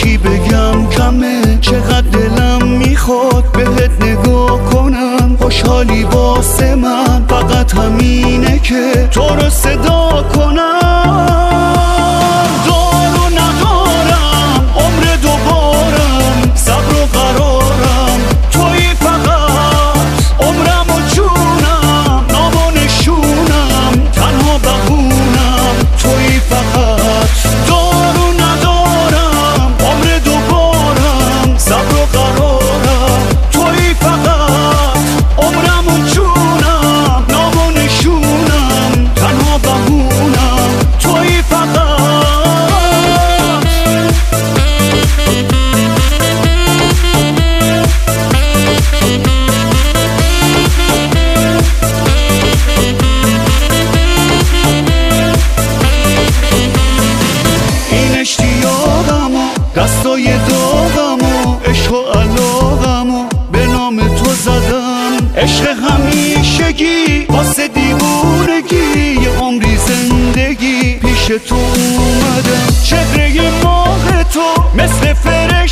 چی بگم کمه، چقدر دلم میخواد بهت نگاه کنم. خوشحالی واسه من فقط همینه که تو رو صدا کنم. دارو ندارم عمر دوبارم، صبر و قرارم تویی فقط. عمرم و جونم نام و نشونم، تنها بهونم تویی فقط. دارو ندارم عمر دوبارم، صبر و قرارم تویی فقط. عمرم و جونم نام و نشونم، تنها بهونم تویی فقط. این اشتیاقم و دستای داغم و عشق و علاقم و به نام تو زدم. عشق همیشگی واسه دیوونگی، یه عمری زندگی پیش تو اومدم. چهره ماه تو مثل فرشته